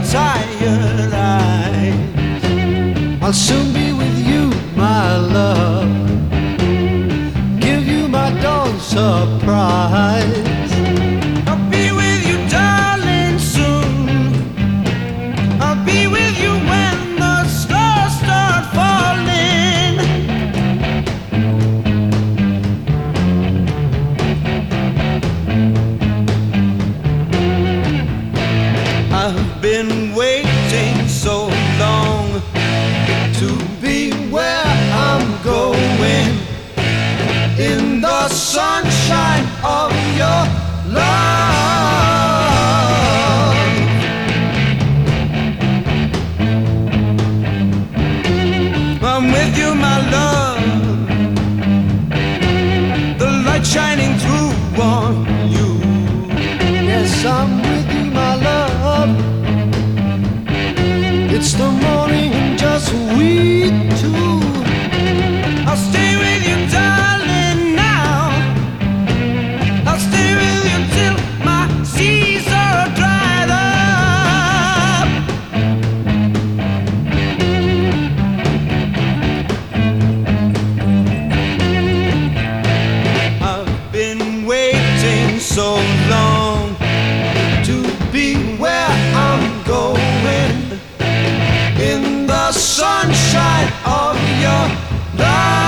tired eyes. I'll soon be with you, my love. Give you my dawn surprise. I'll be with you, darling, soon. I'll be with you when the stars start falling. I've been waiting so long to be where I'm going, in the sunshine of your love. I'm with you, my love, the light shining through on you. Yes, I'm with you, my love. It's the morning and just we two. I'll stay with you, darling, now. I'll stay with you till my seas are dried up. I've been waiting so long to be where I'm going, in the sunshine of your love.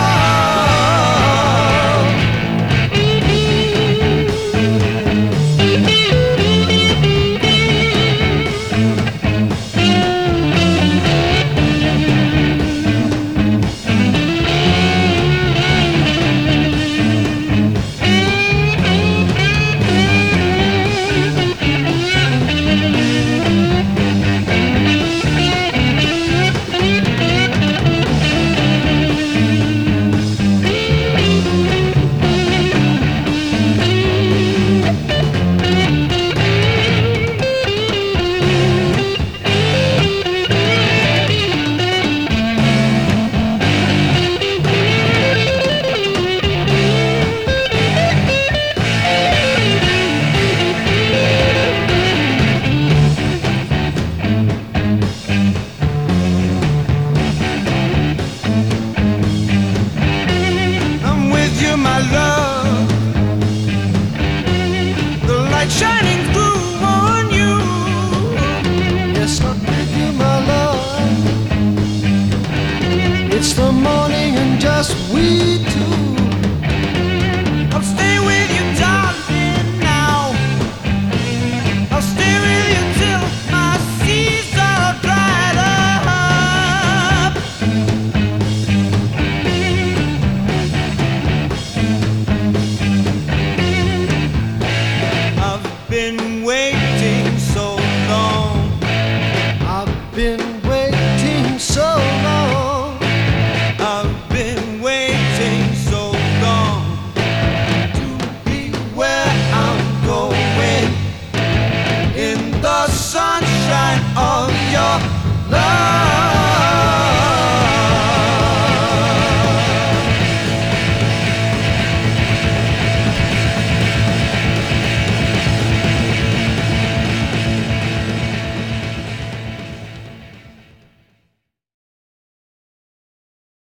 My love, the light shining through on you. Yes, I'm with you, my love. It's the morning and just we